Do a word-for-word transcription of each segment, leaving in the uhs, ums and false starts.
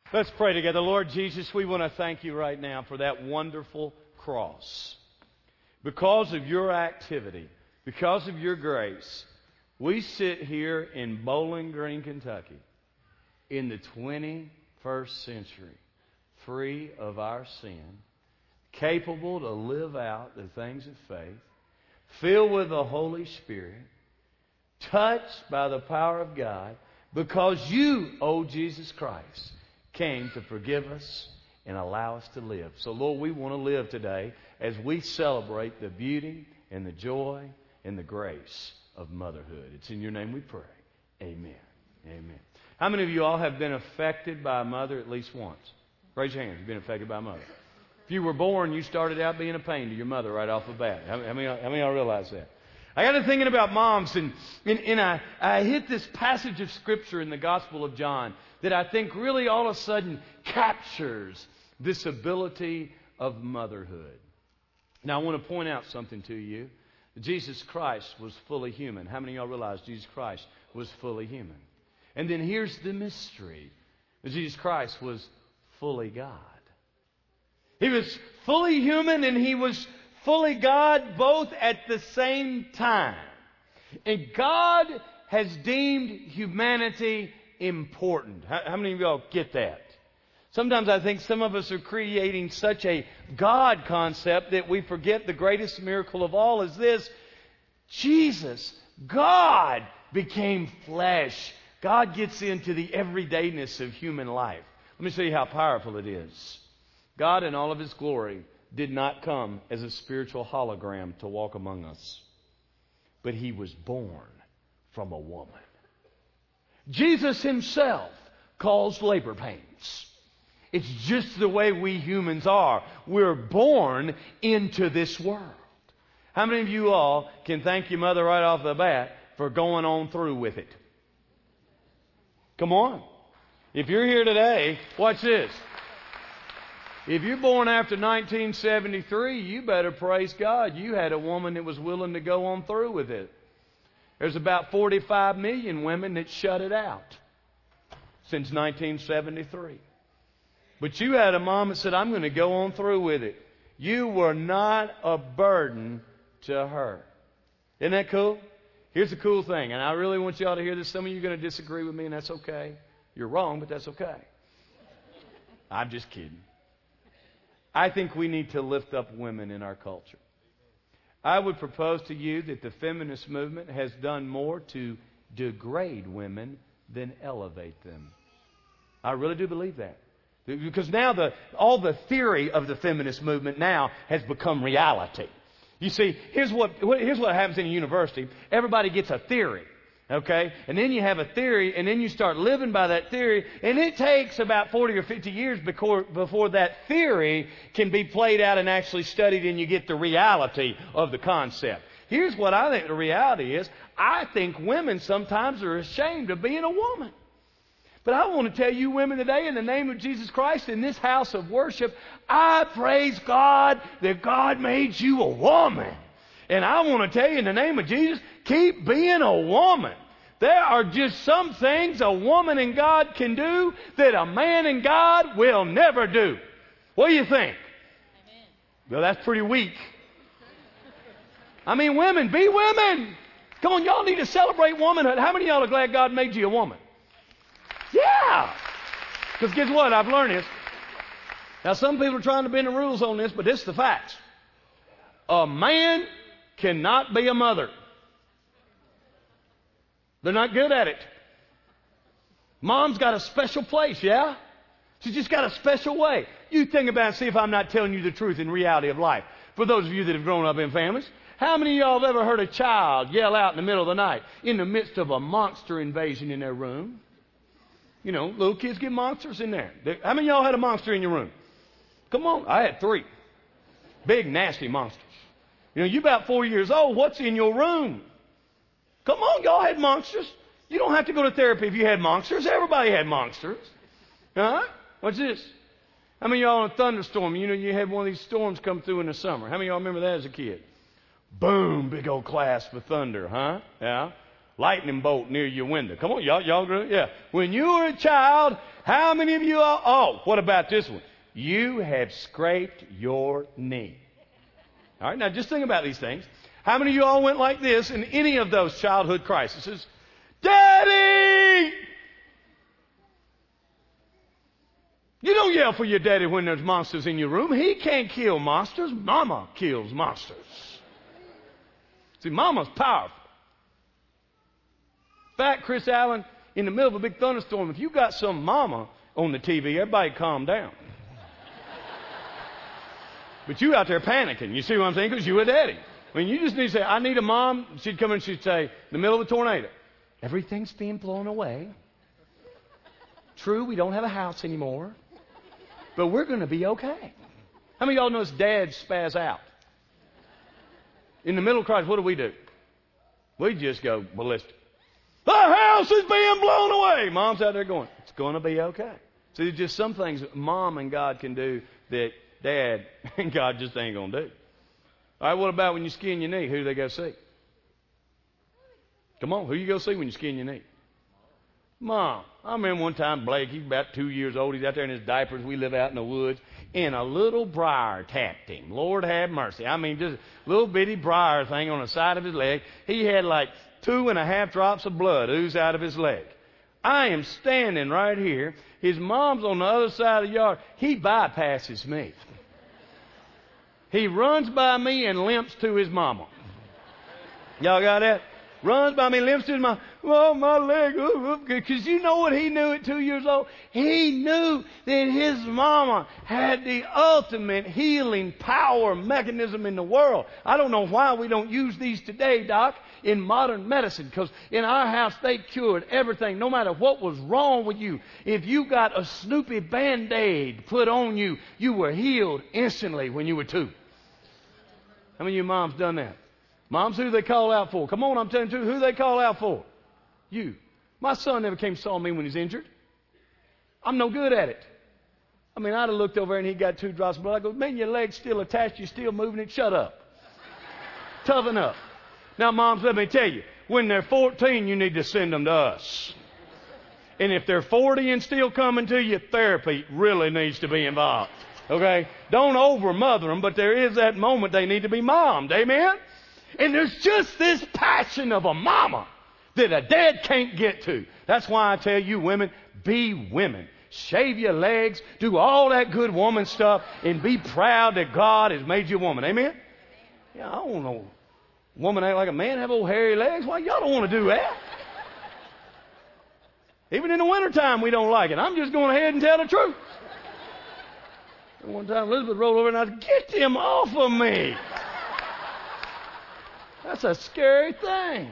Let's pray together. Lord Jesus, we want to thank you right now for that wonderful cross. Because of your activity, because of your grace, we sit here in Bowling Green, Kentucky, in the twenty-first century, free of our sin, capable to live out the things of faith, filled with the Holy Spirit, touched by the power of God, because you, O Jesus Christ, came to forgive us and allow us to live. So, Lord, we want to live today as we celebrate the beauty and the joy and the grace of motherhood. It's in your name we pray. Amen. Amen. How many of you all have been affected by a mother at least once? Raise your hand if you've been affected by a mother. If you were born, you started out being a pain to your mother right off the bat. How, how, many, how many of y'all realize that? I got to thinking about moms, and, and, and I, I hit this passage of Scripture in the Gospel of John that I think really all of a sudden captures this ability of motherhood. Now, I want to point out something to you. Jesus Christ was fully human. How many of y'all realize Jesus Christ was fully human? And then here's the mystery. Jesus Christ was fully God. He was fully human and He was fully God both at the same time. And God has deemed humanity important. How, how many of y'all get that? Sometimes I think some of us are creating such a God concept that we forget the greatest miracle of all is this. Jesus, God, became flesh. God gets into the everydayness of human life. Let me show you how powerful it is. God in all of His glory did not come as a spiritual hologram to walk among us, but He was born from a woman. Jesus Himself caused labor pains. It's just the way we humans are. We're born into this world. How many of you all can thank your mother right off the bat for going on through with it? Come on. If you're here today, watch this. If you're born after nineteen seventy-three, you better praise God. You had a woman that was willing to go on through with it. There's about forty-five million women that shut it out since nineteen seventy-three. But you had a mom that said, I'm going to go on through with it. You were not a burden to her. Isn't that cool? Here's the cool thing, and I really want you all to hear this. Some of you are going to disagree with me, and that's okay. You're wrong, but that's okay. I'm just kidding. I think we need to lift up women in our culture. I would propose to you that the feminist movement has done more to degrade women than elevate them. I really do believe that. Because now the all the theory of the feminist movement now has become reality. You see, here's what here's what happens in a university. Everybody gets a theory. Okay? And then you have a theory, and then you start living by that theory, and it takes about forty or fifty years before, before that theory can be played out and actually studied, and you get the reality of the concept. Here's what I think the reality is. I think women sometimes are ashamed of being a woman. But I want to tell you women today, in the name of Jesus Christ, in this house of worship, I praise God that God made you a woman. And I want to tell you in the name of Jesus, keep being a woman. There are just some things a woman and God can do that a man and God will never do. What do you think? Amen. Well, that's pretty weak. I mean, women, be women. Come on, y'all need to celebrate womanhood. How many of y'all are glad God made you a woman? Yeah. Because guess what? I've learned this. Now, some people are trying to bend the rules on this, but this is the facts. A man cannot be a mother. They're not good at it. Mom's got a special place, yeah? She's just got a special way. You think about it and see if I'm not telling you the truth in reality of life. For those of you that have grown up in families, how many of y'all have ever heard a child yell out in the middle of the night in the midst of a monster invasion in their room? You know, little kids get monsters in there. How many of y'all had a monster in your room? Come on. I had three. Big, nasty monsters. You know, you're about four years old. What's in your room? Come on, y'all had monsters. You don't have to go to therapy if you had monsters. Everybody had monsters. Huh? What's this? How many of y'all in a thunderstorm? You know, you had one of these storms come through in the summer. How many of y'all remember that as a kid? Boom, big old clasp of thunder, huh? Yeah. lightning bolt near your window. Come on, y'all, y'all agree? Yeah. When you were a child, how many of you are, oh, what about this one? You have scraped your knee. All right, now just think about these things. How many of you all went like this in any of those childhood crises? Daddy! You don't yell for your daddy when there's monsters in your room. He can't kill monsters. Mama kills monsters. See, Mama's powerful. In fact, Chris Allen, in the middle of a big thunderstorm, if you got some mama on the T V, everybody calm down. But you out there panicking. You see what I'm saying? Because you a daddy. I mean, you just need to say, I need a mom. She'd come in and she'd say, in the middle of a tornado, everything's being blown away. True, we don't have a house anymore. But we're going to be okay. How many of y'all notice dads spaz out? In the middle of crisis, what do we do? We just go ballistic. The house is being blown away. Mom's out there going, it's going to be okay. See, there's just some things that mom and God can do that dad and God just ain't going to do. All right, what about when you skin your knee? Who do they go see? Come on, who you go see when you skin your knee? Mom. I remember one time Blake, he's about two years old. He's out there in his diapers. We live out in the woods. And a little briar tapped him. Lord have mercy. I mean, just a little bitty briar thing on the side of his leg. He had like two and a half drops of blood ooze out of his leg. I am standing right here. His mom's on the other side of the yard. He bypasses me. He runs by me and limps to his mama. Y'all got that? Runs by me, limps to his mama. Oh, my leg. Because you know what he knew at two years old? He knew that his mama had the ultimate healing power mechanism in the world. I don't know why we don't use these today, Doc, in modern medicine. Because in our house, they cured everything, no matter what was wrong with you. If you got a Snoopy Band-Aid put on you, you were healed instantly when you were two. How many of you moms done that? Moms, who they call out for? Come on, I'm telling you, who they call out for? You. My son never came and saw me when he's injured. I'm no good at it. I mean, I'd have looked over and he got two drops of blood. I go, man, your leg's still attached. You're still moving it. Shut up. Toughen up. Now, moms, let me tell you, when they're fourteen, you need to send them to us. And if they're forty and still coming to you, therapy really needs to be involved. Okay? Don't over-mother them, but there is that moment they need to be mommed. Amen? And there's just this passion of a mama that a dad can't get to. That's why I tell you women, be women. Shave your legs, do all that good woman stuff, and be proud that God has made you a woman. Amen? Yeah, I don't know. Woman act like a man, have old hairy legs. Why, y'all don't want to do that. Even in the wintertime, we don't like it. I'm just going ahead and tell the truth. And one time Elizabeth rolled over and I said, get him off of me. That's a scary thing.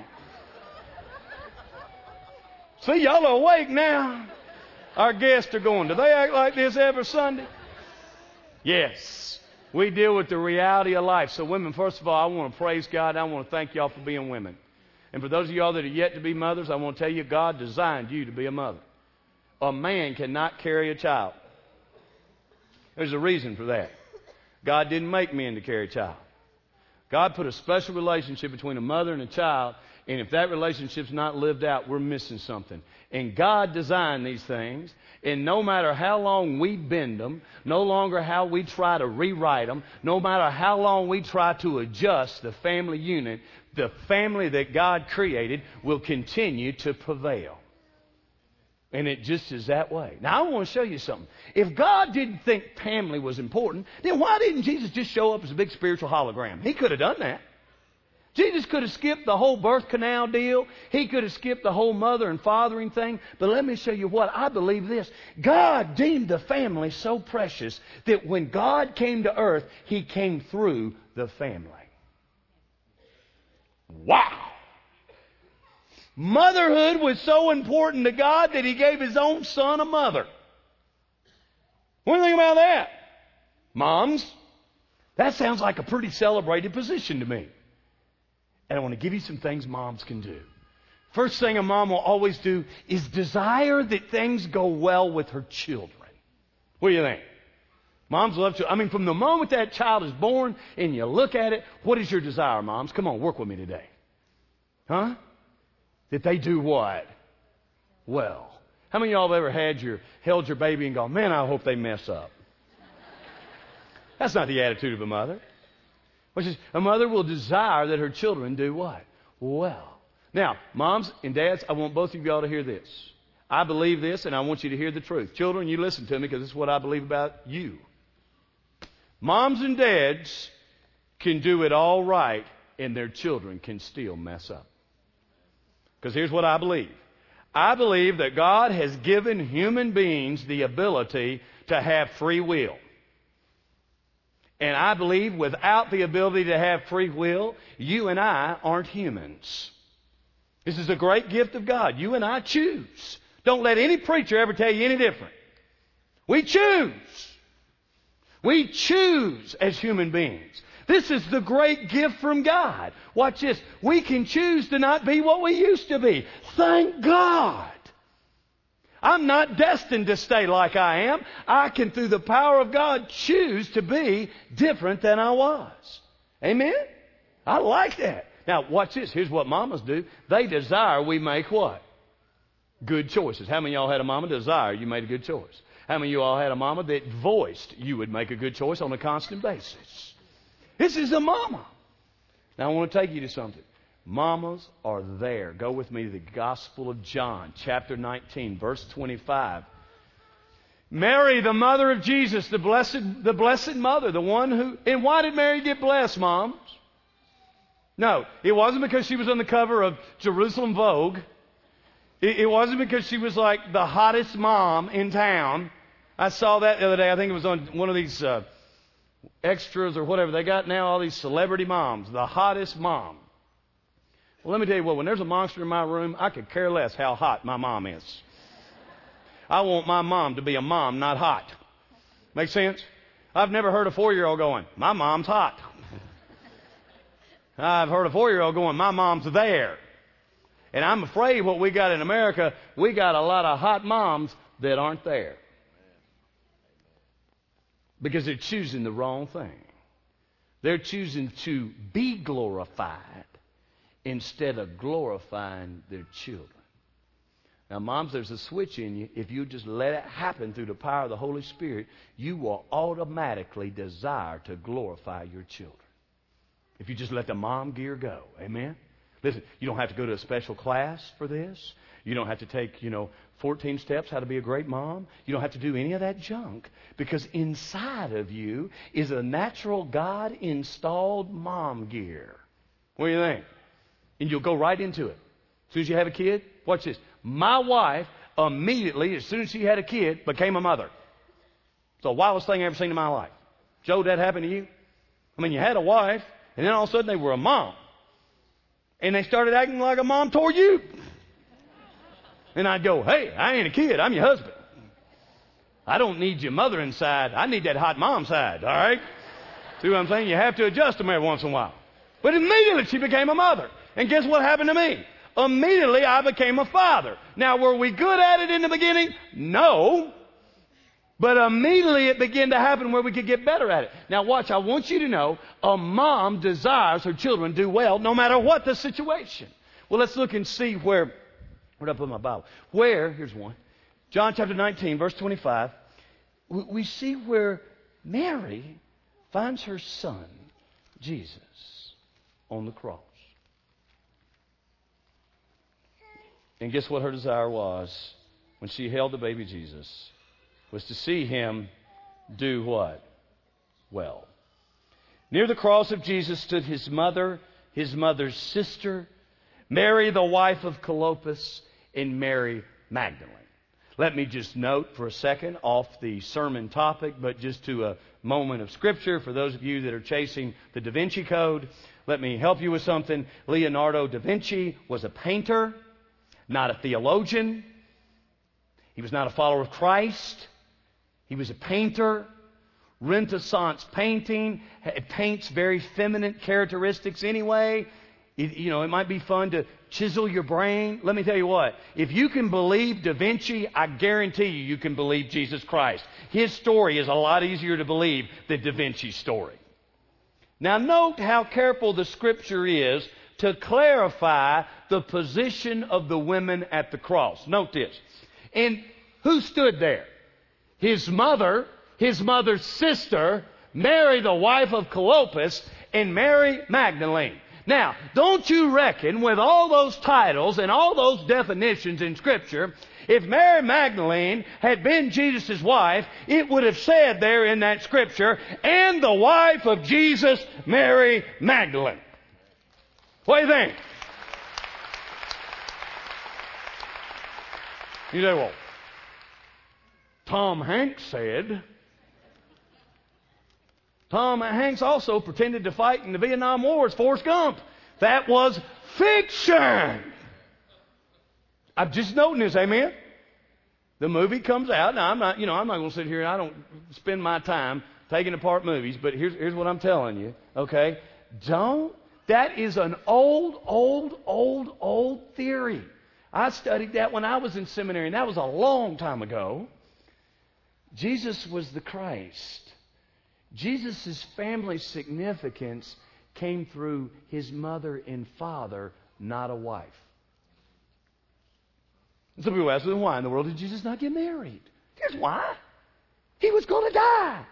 See, y'all are awake now. Our guests are going, do they act like this every Sunday? Yes. We deal with the reality of life. So women, first of all, I want to praise God. I want to thank y'all for being women. And for those of y'all that are yet to be mothers, I want to tell you, God designed you to be a mother. A man cannot carry a child. There's a reason for that. God didn't make men to carry a child. God put a special relationship between a mother and a child, and if that relationship's not lived out, we're missing something. And God designed these things, and no matter how long we bend them, no longer how we try to rewrite them, no matter how long we try to adjust the family unit, the family that God created will continue to prevail. And it just is that way. Now, I want to show you something. If God didn't think family was important, then why didn't Jesus just show up as a big spiritual hologram? He could have done that. Jesus could have skipped the whole birth canal deal. He could have skipped the whole mother and fathering thing. But let me show you what. I believe this. God deemed the family so precious that when God came to earth, He came through the family. Wow! Motherhood was so important to God that He gave His own son a mother. What do you think about that? Moms, that sounds like a pretty celebrated position to me. And I want to give you some things moms can do. First thing a mom will always do is desire that things go well with her children. What do you think? Moms love to. I mean, from the moment that child is born and you look at it, what is your desire, moms? Come on, work with me today. Huh? that they do what? Well. How many of y'all have ever had your, held your baby and gone, man, I hope they mess up? That's not the attitude of a mother. Which is, a mother will desire that her children do what? Well. Now, moms and dads, I want both of y'all to hear this. I believe this, and I want you to hear the truth. Children, you listen to me because this is what I believe about you. Moms and dads can do it all right, and their children can still mess up. Because here's what I believe. I believe that God has given human beings the ability to have free will. And I believe without the ability to have free will, you and I aren't humans. This is a great gift of God. You and I choose. Don't let any preacher ever tell you any different. We choose. We choose as human beings. This is the great gift from God. Watch this. We can choose to not be what we used to be. Thank God. I'm not destined to stay like I am. I can, through the power of God, choose to be different than I was. Amen? I like that. Now, watch this. Here's what mamas do. They desire we make what? Good choices. How many of y'all had a mama desire you made a good choice? How many of you all had a mama that voiced you would make a good choice on a constant basis? This is a mama. Now I want to take you to something. Mamas are there. Go with me to the Gospel of John, chapter nineteen, verse twenty-five. Mary, the mother of Jesus, the blessed, the blessed mother, the one who... And why did Mary get blessed, moms? No, it wasn't because she was on the cover of Jerusalem Vogue. It, it wasn't because she was like the hottest mom in town. I saw that the other day. I think it was on one of these uh, extras or whatever. They got now all these celebrity moms, the hottest mom. Well, let me tell you what, when there's a monster in my room, I could care less how hot my mom is. I want my mom to be a mom, not hot. Make sense? I've never heard a four-year-old going, my mom's hot. I've heard a four-year-old going, my mom's there. And I'm afraid what we got in America, we got a lot of hot moms that aren't there. Because they're choosing the wrong thing. They're choosing to be glorified instead of glorifying their children. Now, moms, there's a switch in you. If you just let it happen through the power of the Holy Spirit, you will automatically desire to glorify your children. If you just let the mom gear go. Amen? Listen, you don't have to go to a special class for this. You don't have to take, you know, fourteen steps how to be a great mom. You don't have to do any of that junk. Because inside of you is a natural God-installed mom gear. What do you think? And you'll go right into it. As soon as you have a kid, watch this. My wife immediately, as soon as she had a kid, became a mother. It's the wildest thing I've ever seen in my life. Joe, that happened to you? I mean, you had a wife, and then all of a sudden they were a mom. And they started acting like a mom toward you. And I'd go, hey, I ain't a kid. I'm your husband. I don't need your mother inside. I need that hot mom side, all right? See what I'm saying? You have to adjust them every once in a while. But immediately she became a mother. And guess what happened to me? Immediately I became a father. Now, were we good at it in the beginning? No. But immediately it began to happen where we could get better at it. Now watch, I want you to know, a mom desires her children do well no matter what the situation. Well, let's look and see where, where did I put my Bible? Where, here's one, John chapter nineteen, verse twenty-five, we, we see where Mary finds her son, Jesus, on the cross. And guess what her desire was when she held the baby Jesus? Was to see him do what? Well. Near the cross of Jesus stood his mother, his mother's sister, Mary, the wife of Clopas, and Mary Magdalene. Let me just note for a second off the sermon topic, but just to a moment of Scripture for those of you that are chasing the Da Vinci Code. Let me help you with something. Leonardo da Vinci was a painter, not a theologian. He was not a follower of Christ. He was a painter. Renaissance painting. It paints very feminine characteristics anyway. It, you know, it might be fun to chisel your brain. Let me tell you what. If you can believe Da Vinci, I guarantee you, you can believe Jesus Christ. His story is a lot easier to believe than Da Vinci's story. Now note how careful the Scripture is to clarify the position of the women at the cross. Note this. And who stood there? His mother, his mother's sister, Mary, the wife of Clopas, and Mary Magdalene. Now, don't you reckon with all those titles and all those definitions in Scripture, if Mary Magdalene had been Jesus' wife, it would have said there in that Scripture, and the wife of Jesus, Mary Magdalene. What do you think? You say, well, Tom Hanks said. Tom Hanks also pretended to fight in the Vietnam War as Forrest Gump. That was fiction. I'm just noting this, amen? The movie comes out. Now, I'm not, you know, I'm not going to sit here and I don't spend my time taking apart movies, but here's, here's what I'm telling you, okay? Don't, that is an old, old, old, old theory. I studied that when I was in seminary, and that was a long time ago. Jesus was the Christ. Jesus' family significance came through his mother and father, not a wife. And some people ask, well, why in the world did Jesus not get married? Here's why. He was going to die.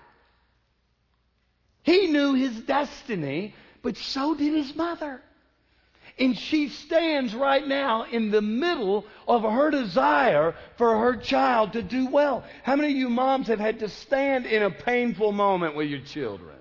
He knew his destiny, but so did his mother. And she stands right now in the middle of her desire for her child to do well. How many of you moms have had to stand in a painful moment with your children?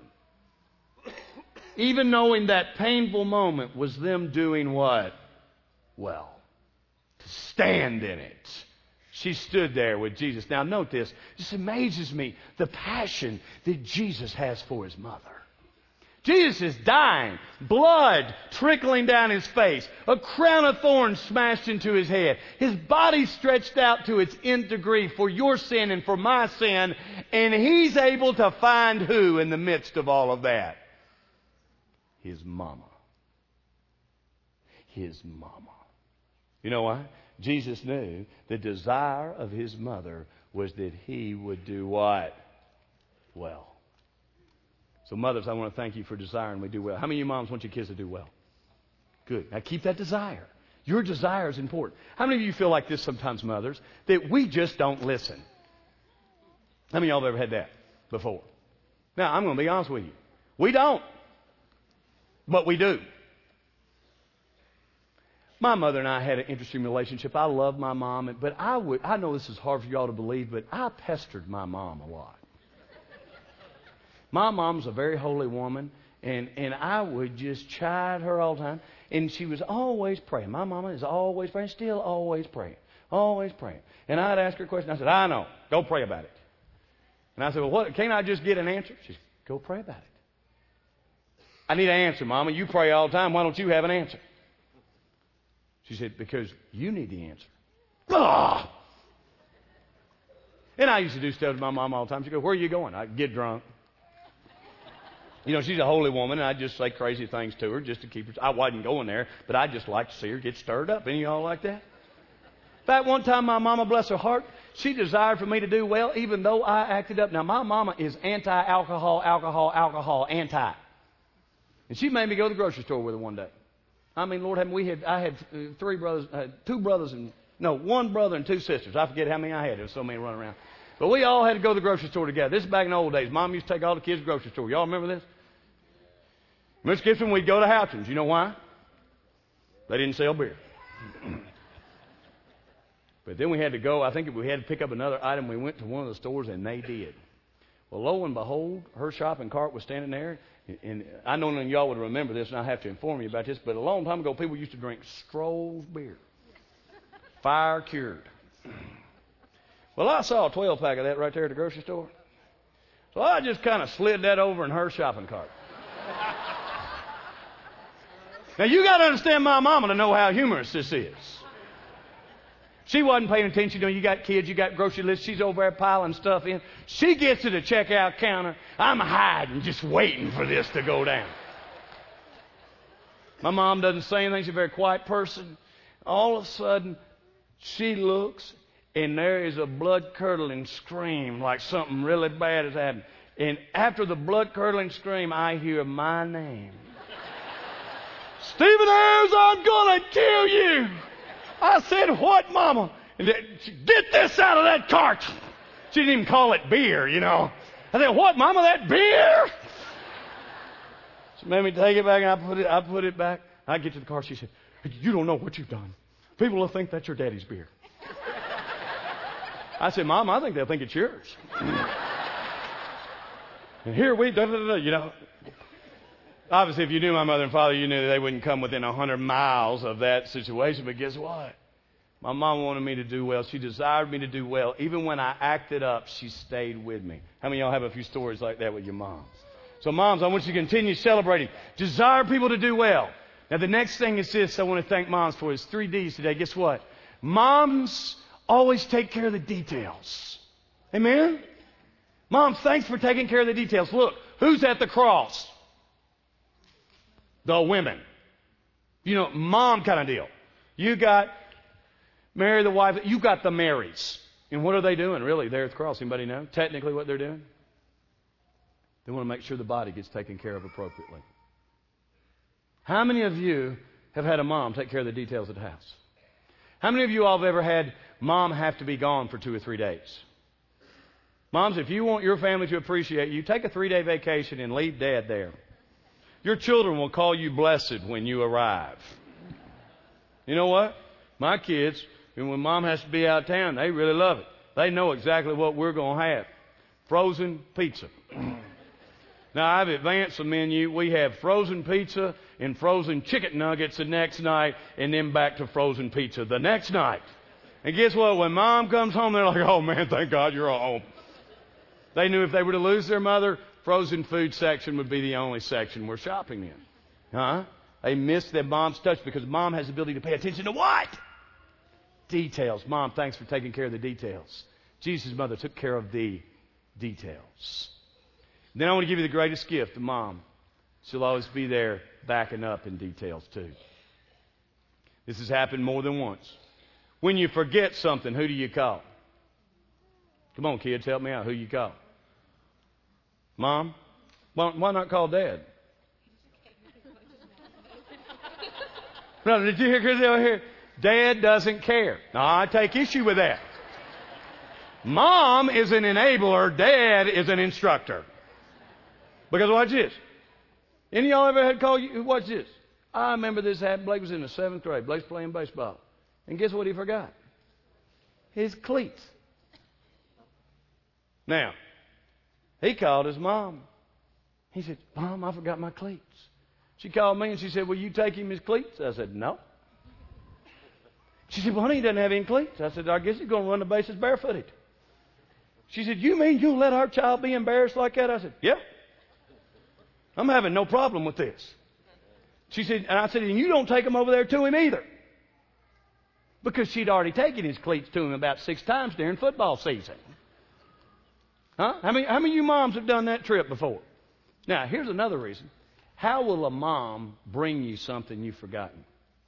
Even knowing that painful moment was them doing what? Well, to stand in it. She stood there with Jesus. Now note this. This amazes me, the passion that Jesus has for his mother. Jesus is dying, blood trickling down his face, a crown of thorns smashed into his head, his body stretched out to its nth degree for your sin and for my sin, and he's able to find who in the midst of all of that? His mama. His mama. You know why? Jesus knew the desire of his mother was that he would do what? Well. So mothers, I want to thank you for desiring we do well. How many of you moms want your kids to do well? Good. Now keep that desire. Your desire is important. How many of you feel like this sometimes, mothers, that we just don't listen? How many of y'all have ever had that before? Now, I'm going to be honest with you. We don't. But we do. My mother and I had an interesting relationship. I love my mom, but I would, I know this is hard for y'all to believe, but I pestered my mom a lot. My mom's a very holy woman, and, and I would just chide her all the time. And she was always praying. My mama is always praying, still always praying, always praying. And I'd ask her a question. I said, I know. Go pray about it. And I said, well, what? Can't I just get an answer? She said, go pray about it. I need an answer, Mama. You pray all the time. Why don't you have an answer? She said, because you need the answer. Ah! And I used to do stuff to my mom all the time. She'd go, where are you going? I'd get drunk. You know, she's a holy woman, and I'd just say crazy things to her just to keep her. I wasn't going there, but I'd just like to see her get stirred up. Any of y'all like that? In fact, one time my mama, bless her heart, she desired for me to do well, even though I acted up. Now, my mama is anti-alcohol, alcohol, alcohol, anti. And she made me go to the grocery store with her one day. I mean, Lord, we had I had three brothers, uh, two brothers, and no, one brother and two sisters. I forget how many I had. There was so many running around. But we all had to go to the grocery store together. This is back in the old days. Mom used to take all the kids to the grocery store. Y'all remember this? Mister Gibson, we'd go to Houghton's. You know why? They didn't sell beer. But then we had to go. I think we had to pick up another item. We went to one of the stores, and they did. Well, lo and behold, her shopping cart was standing there. And I know none of y'all would remember this, and I have to inform you about this, but a long time ago, people used to drink Stroh's beer. Fire cured. Well, I saw a twelve pack of that right there at the grocery store. So I just kind of slid that over in her shopping cart. Now, you got to understand my mama to know how humorous this is. She wasn't paying attention. You know, you got kids, you got grocery lists. She's over there piling stuff in. She gets to the checkout counter. I'm hiding, just waiting for this to go down. My mom doesn't say anything. She's a very quiet person. All of a sudden, she looks, and there is a blood-curdling scream like something really bad has happened. And after the blood-curdling scream, I hear my name. Stephen Ayers, I'm going to kill you. I said, what, Mama? And get this out of that cart. She didn't even call it beer, you know. I said, what, Mama, that beer? She made me take it back, and I put it, I put it back. I get to the car. She said, you don't know what you've done. People will think that's your daddy's beer. I said, Mom, I think they'll think it's yours. And here we, da, da, da, da, you know. Obviously, if you knew my mother and father, you knew that they wouldn't come within a hundred miles of that situation. But guess what? My mom wanted me to do well. She desired me to do well. Even when I acted up, she stayed with me. How many of y'all have a few stories like that with your moms? So moms, I want you to continue celebrating. Desire people to do well. Now, the next thing is this I want to thank moms for is three D's today. Guess what? Moms always take care of the details. Amen? Moms, thanks for taking care of the details. Look, who's at the cross? The women. You know, mom kind of deal. You got Mary, the wife. You got the Marys. And what are they doing, really, there at the cross? Anybody know technically what they're doing? They want to make sure the body gets taken care of appropriately. How many of you have had a mom take care of the details of the house? How many of you all have ever had mom have to be gone for two or three days? Moms, if you want your family to appreciate you, take a three-day vacation and leave Dad there. Your children will call you blessed when you arrive. You know what? My kids, when Mom has to be out of town, they really love it. They know exactly what we're going to have. Frozen pizza. Now, I've advanced the menu. We have frozen pizza and frozen chicken nuggets the next night, and then back to frozen pizza the next night. And guess what? When Mom comes home, they're like, oh, man, thank God you're home. They knew if they were to lose their mother, frozen food section would be the only section we're shopping in. Huh? They miss their mom's touch because Mom has the ability to pay attention to what? Details. Mom, thanks for taking care of the details. Jesus' mother took care of the details. Then I want to give you the greatest gift, the mom. She'll always be there backing up in details too. This has happened more than once. When you forget something, who do you call? Come on, kids, help me out. Who you call? Mom? Why, why not call Dad? No, did you hear Chris over here? Dad doesn't care. Now, I take issue with that. Mom is an enabler. Dad is an instructor. Because watch this. Any of y'all ever had call you? Watch this. I remember this happened. Blake was in the seventh grade. Blake's playing baseball. And guess what he forgot? His cleats. Now, he called his mom. He said, Mom, I forgot my cleats. She called me and she said, will you take him his cleats? I said, no. She said, well, honey, he doesn't have any cleats. I said, I guess he's going to run the bases barefooted. She said, you mean you'll let our child be embarrassed like that? I said, yeah. I'm having no problem with this. She said, and I said, and you don't take them over there to him either. Because she'd already taken his cleats to him about six times during football season. Huh? How many, how many of you moms have done that trip before? Now, here's another reason. How will a mom bring you something you've forgotten?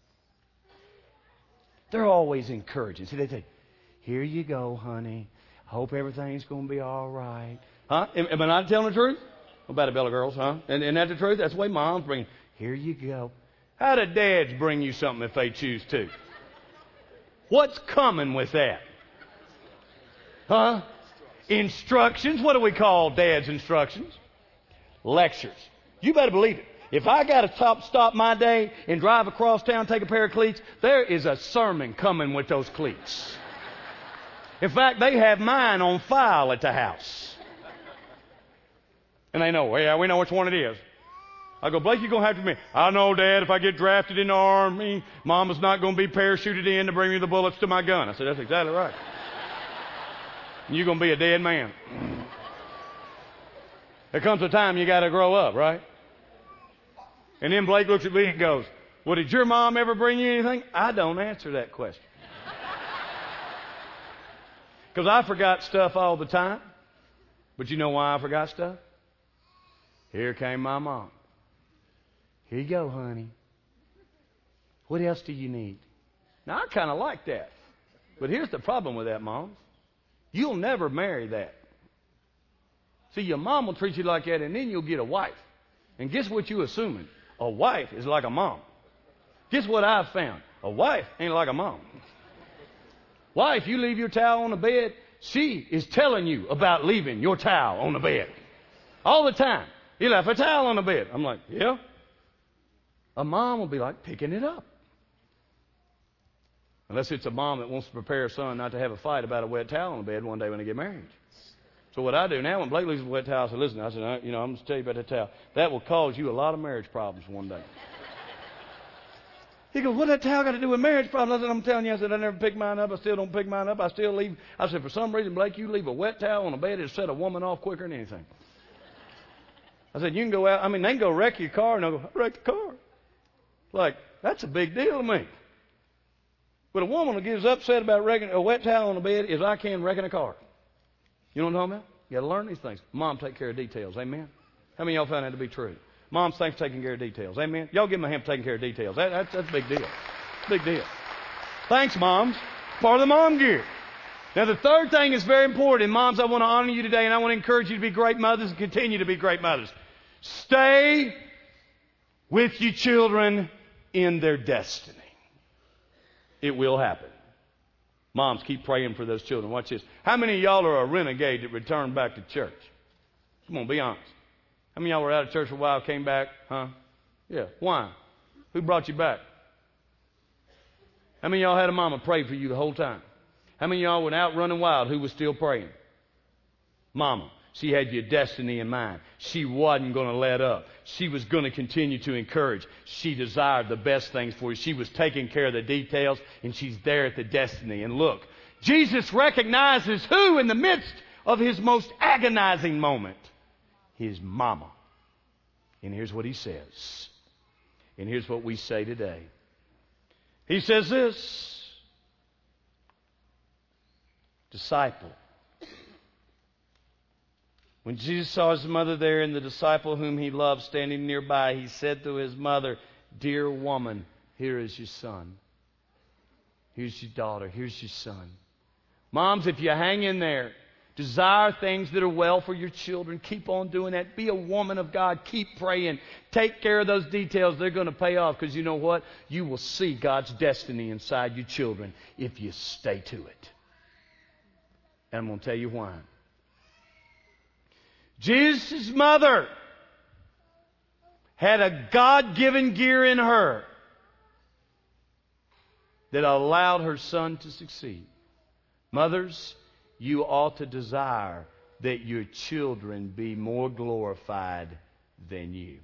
They're always encouraging. See, they say, here you go, honey. Hope everything's going to be all right. Huh? Am, am I not telling the truth? What about the Bella girls, huh? And, and that's the truth? That's the way moms bring, here you go. How do dads bring you something if they choose to? What's coming with that? Huh? Instructions. What do we call dad's instructions? Lectures. You better believe it. If I got to stop, stop my day and drive across town, take a pair of cleats, there is a sermon coming with those cleats. In fact, they have mine on file at the house. And they know, well, yeah, we know which one it is. I go, Blake, you're going to have to admit, I know, Dad, if I get drafted in the Army, Mama's not going to be parachuted in to bring me the bullets to my gun. I said, that's exactly right. And you're going to be a dead man. There comes a time you got to grow up, right? And then Blake looks at me and goes, well, did your mom ever bring you anything? I don't answer that question. Because I forgot stuff all the time. But you know why I forgot stuff? Here came my mom. Here you go, honey. What else do you need? Now, I kind of like that. But here's the problem with that, moms. You'll never marry that. See, your mom will treat you like that, and then you'll get a wife. And guess what you're assuming? A wife is like a mom. Guess what I've found? A wife ain't like a mom. Wife, you leave your towel on the bed, she is telling you about leaving your towel on the bed. All the time. You left a towel on the bed. I'm like, yeah. A mom will be like picking it up. Unless it's a mom that wants to prepare a son not to have a fight about a wet towel on the bed one day when they get married. So what I do now, when Blake leaves a wet towel, I say, listen, I said, you know, I'm going to tell you about that towel. That will cause you a lot of marriage problems one day. He goes, what that towel got to do with marriage problems? I said, I'm telling you, I said, I never pick mine up. I still don't pick mine up. I still leave. I said, for some reason, Blake, you leave a wet towel on the bed, it'll set a woman off quicker than anything. I said, you can go out. I mean, they can go wreck your car, and they'll go, I wrecked the car. Like, that's a big deal to me. But a woman who gets upset about wrecking a wet towel on the bed is I can wrecking a car. You know what I'm talking about? You got to learn these things. Mom take care of details. Amen? How many of y'all found that to be true? Moms, thanks for taking care of details. Amen? Y'all give them a hand for taking care of details. That, that's, that's a big deal. Big deal. Thanks, moms. Part of the mom gear. Now, the third thing is very important. Moms, I want to honor you today, and I want to encourage you to be great mothers and continue to be great mothers. Stay with your children in their destiny. It will happen. Moms, keep praying for those children. Watch this. How many of y'all are a renegade that returned back to church? Come on, be honest. How many of y'all were out of church for a while, came back? Huh? Yeah. Why? Who brought you back? How many of y'all had a mama pray for you the whole time? How many of y'all went out running wild? Who was still praying? Mama. She had your destiny in mind. She wasn't going to let up. She was going to continue to encourage. She desired the best things for you. She was taking care of the details, and she's there at the destiny. And look, Jesus recognizes who in the midst of his most agonizing moment? His mama. And here's what he says. And here's what we say today. He says this. Disciple. When Jesus saw his mother there and the disciple whom he loved standing nearby, he said to his mother, dear woman, here is your son. Here's your daughter. Here's your son. Moms, if you hang in there, desire things that are well for your children, keep on doing that. Be a woman of God. Keep praying. Take care of those details. They're going to pay off because you know what? You will see God's destiny inside your children if you stay to it. And I'm going to tell you why. Jesus' mother had a God-given gear in her that allowed her son to succeed. Mothers, you ought to desire that your children be more glorified than you.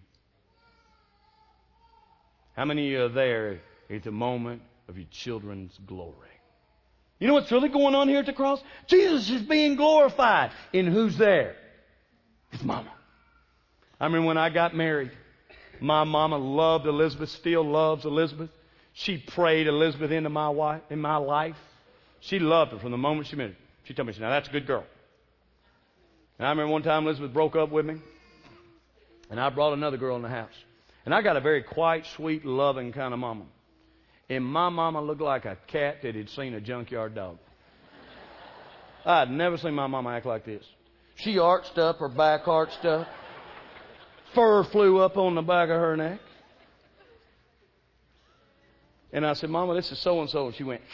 How many of you are there at the moment of your children's glory? You know what's really going on here at the cross? Jesus is being glorified. And who's there? His mama. I remember when I got married, my mama loved Elizabeth, still loves Elizabeth. She prayed Elizabeth into my wife, in my life. She loved her from the moment she met her. She told me, now that's a good girl. And I remember one time Elizabeth broke up with me, and I brought another girl in the house. And I got a very quiet, sweet, loving kind of mama. And my mama looked like a cat that had seen a junkyard dog. I'd never seen my mama act like this. She arched up, her back arched up. Fur flew up on the back of her neck. And I said, Mama, this is so-and-so. And she went,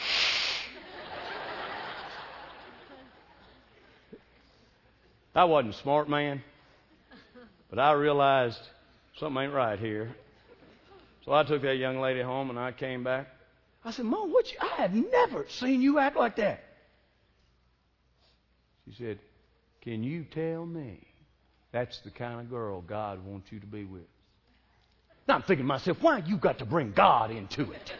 I wasn't a smart man, but I realized something ain't right here. So I took that young lady home and I came back. I said, Mom, what you, I have never seen you act like that. She said, can you tell me that's the kind of girl God wants you to be with? Now I'm thinking to myself, why you got to bring God into it?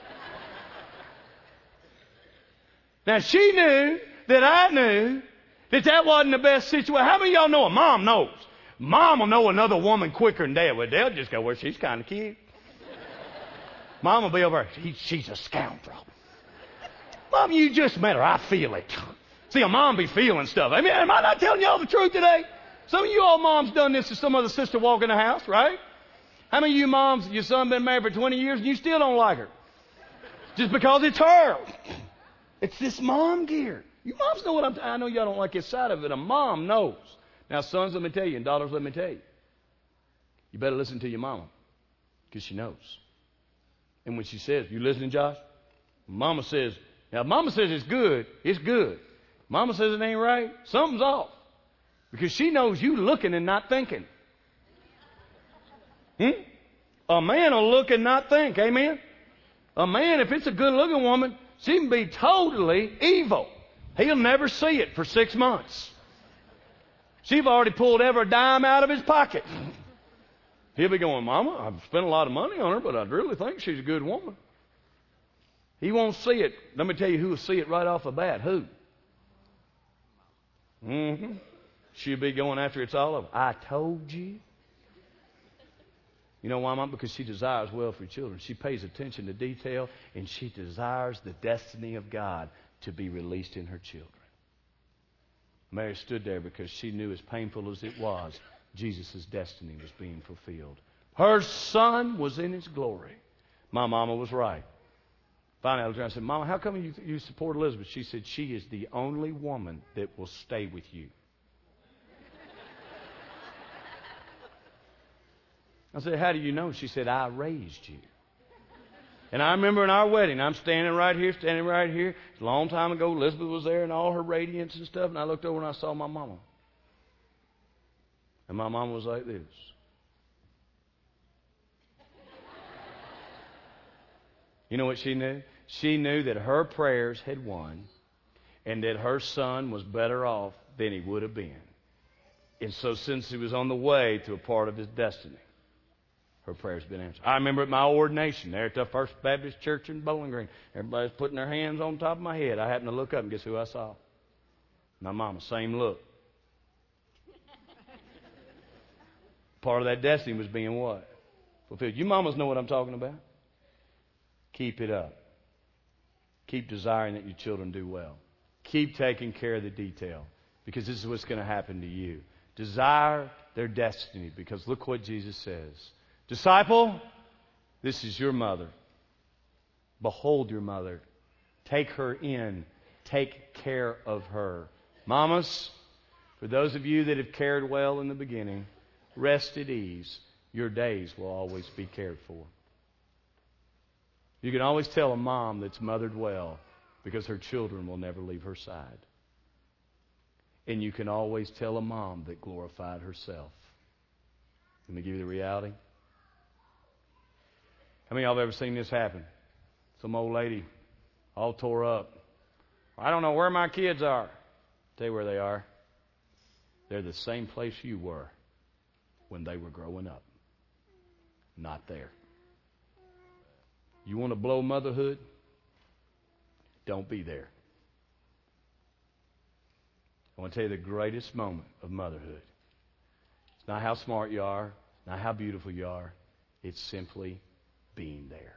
Now she knew that I knew that that wasn't the best situation. How many of y'all know a mom knows? Mom will know another woman quicker than Dad. Well, Dad just go, well, she's kind of cute. Mom will be over there. She, she's a scoundrel. Mom, you just met her. I feel it. See, a mom be feeling stuff. I mean, am I not telling y'all the truth today? Some of you all moms done this to some other sister walk in the house, right? How many of you moms, your son been married for twenty years and you still don't like her? Just because it's her. It's this mom gear. You moms know what I'm I know y'all don't like this side of it. A mom knows. Now, sons, let me tell you, and daughters, let me tell you. You better listen to your mama because she knows. And when she says, you listening, Josh? Mama says, now Mama says it's good, it's good. Mama says it ain't right, something's off. Because she knows you looking and not thinking. Hmm? A man will look and not think, amen? A man, if it's a good-looking woman, she can be totally evil. He'll never see it for six months. She've already pulled every dime out of his pocket. He'll be going, Mama, I've spent a lot of money on her, but I really think she's a good woman. He won't see it. Let me tell you who will see it right off the bat. Who? Mm-hmm. She'll be going after it's all over. I told you. You know why, Mom? Because she desires well for children. She pays attention to detail, and she desires the destiny of God to be released in her children. Mary stood there because she knew, as painful as it was, Jesus' destiny was being fulfilled. Her son was in his glory. My mama was right. Finally, I said, Mama, how come you, you support Elizabeth? She said, she is the only woman that will stay with you. I said, how do you know? She said, I raised you. And I remember in our wedding, I'm standing right here, standing right here. A long time ago, Elizabeth was there in all her radiance and stuff, and I looked over and I saw my mama. And my mama was like this. You know what she knew? She knew that her prayers had won and that her son was better off than he would have been. And so since he was on the way to a part of his destiny, her prayers had been answered. I remember at my ordination there at the First Baptist Church in Bowling Green, everybody's putting their hands on top of my head. I happened to look up and guess who I saw? My mama, same look. Part of that destiny was being what? Fulfilled. You mamas know what I'm talking about. Keep it up. Keep desiring that your children do well. Keep taking care of the detail, because this is what's going to happen to you. Desire their destiny, because look what Jesus says. Disciple, this is your mother. Behold your mother. Take her in. Take care of her. Mamas, for those of you that have cared well in the beginning, rest at ease. Your days will always be cared for. You can always tell a mom that's mothered well because her children will never leave her side. And you can always tell a mom that glorified herself. Let me give you the reality. How many of y'all have ever seen this happen? Some old lady all tore up. I don't know where my kids are. I'll tell you where they are. They're the same place you were when they were growing up. Not there. You want to blow motherhood? Don't be there. I want to tell you the greatest moment of motherhood. It's not how smart you are, not how beautiful you are. It's simply being there.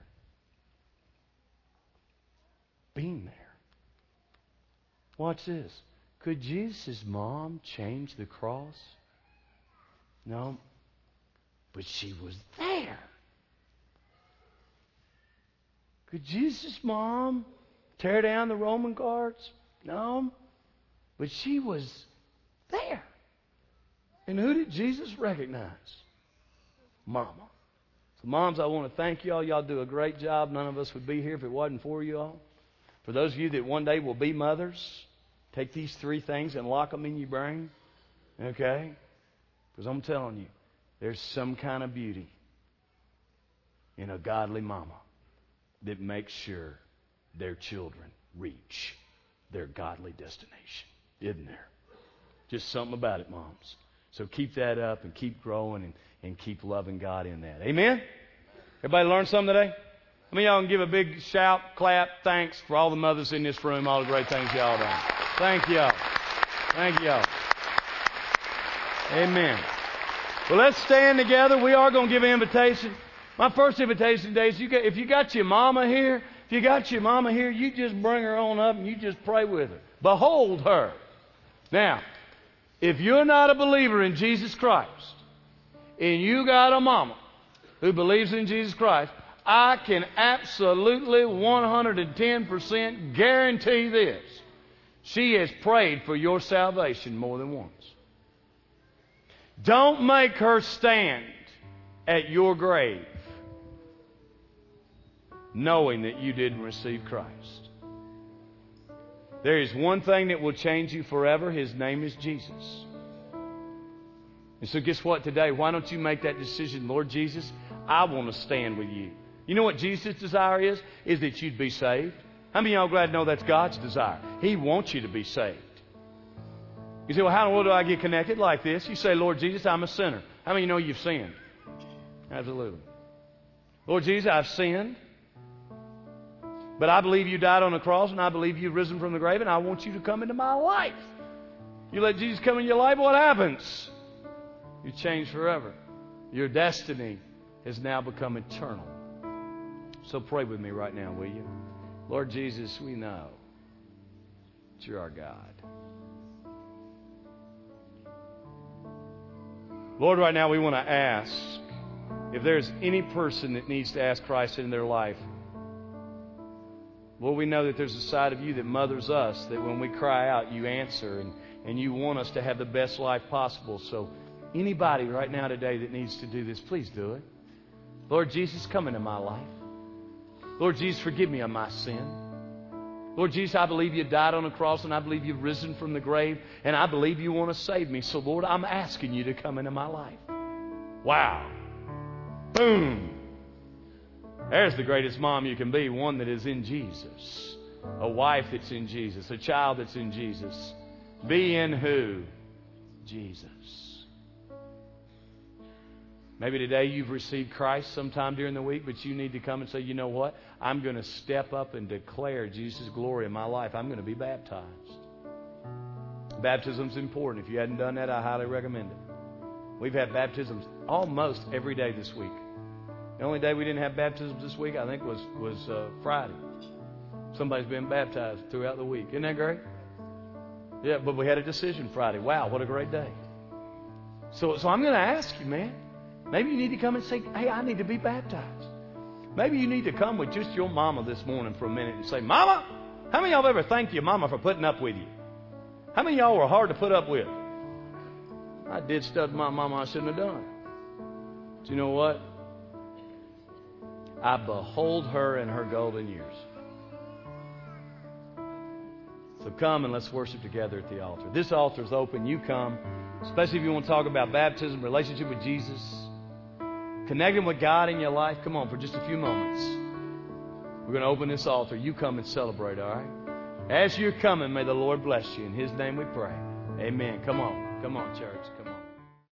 Being there. Watch this. Could Jesus' mom change the cross? No. But she was there. Could Jesus' mom tear down the Roman guards? No. But she was there. And who did Jesus recognize? Mama. So moms, I want to thank y'all. Y'all do a great job. None of us would be here if it wasn't for you all. For those of you that one day will be mothers, take these three things and lock them in your brain. Okay? Because I'm telling you, there's some kind of beauty in a godly mama that makes sure their children reach their godly destination. Isn't there? Just something about it, moms. So keep that up and keep growing and, and keep loving God in that. Amen? Everybody learn something today? How many of y'all can give a big shout, clap, thanks for all the mothers in this room, all the great things y'all done. Thank y'all. Thank y'all. Amen. Well, let's stand together. We are going to give an invitation. My first invitation today is you get, if you got your mama here, if you got your mama here, you just bring her on up and you just pray with her. Behold her. Now, if you're not a believer in Jesus Christ and you got a mama who believes in Jesus Christ, I can absolutely one hundred ten percent guarantee this. She has prayed for your salvation more than once. Don't make her stand at your grave. knowing that you didn't receive Christ. There is one thing that will change you forever. His name is Jesus. And so guess what today? Why don't you make that decision? Lord Jesus, I want to stand with you. You know what Jesus' desire is? Is that you'd be saved. How many of y'all glad to know that's God's desire? He wants you to be saved. You say, well, how in the world do I get connected like this? You say, Lord Jesus, I'm a sinner. How many of you know you've sinned? Absolutely. Lord Jesus, I've sinned. But I believe you died on the cross, and I believe you've risen from the grave, and I want you to come into my life. You let Jesus come into your life, what happens? You change forever. Your destiny has now become eternal. So pray with me right now, will you? Lord Jesus, we know that you're our God. Lord, right now we want to ask if there's any person that needs to ask Christ in their life. Lord, we know that there's a side of you that mothers us, that when we cry out, you answer, and, and you want us to have the best life possible. So anybody right now today that needs to do this, please do it. Lord Jesus, come into my life. Lord Jesus, forgive me of my sin. Lord Jesus, I believe you died on the cross, and I believe you've risen from the grave, and I believe you want to save me. So, Lord, I'm asking you to come into my life. Wow. Boom. There's the greatest mom you can be, one that is in Jesus. A wife that's in Jesus. A child that's in Jesus. Be in who? Jesus. Maybe today you've received Christ sometime during the week, but you need to come and say, you know what? I'm going to step up and declare Jesus' glory in my life. I'm going to be baptized. Baptism's important. If you hadn't done that, I highly recommend it. We've had baptisms almost every day this week. The only day we didn't have baptisms this week, I think, was, was uh, Friday. Somebody's been baptized throughout the week. Isn't that great? Yeah, but we had a decision Friday. Wow, what a great day. So, so I'm going to ask you, man. Maybe you need to come and say, hey, I need to be baptized. Maybe you need to come with just your mama this morning for a minute and say, Mama, how many of y'all ever thanked your mama for putting up with you? How many of y'all were hard to put up with? I did stuff to my mama I shouldn't have done. But you know what? I behold her in her golden years. So come and let's worship together at the altar. This altar is open. You come, especially if you want to talk about baptism, relationship with Jesus, connecting with God in your life. Come on, for just a few moments. We're going to open this altar. You come and celebrate, all right? As you're coming, may the Lord bless you. In His name we pray. Amen. Come on. Come on, church. Come on.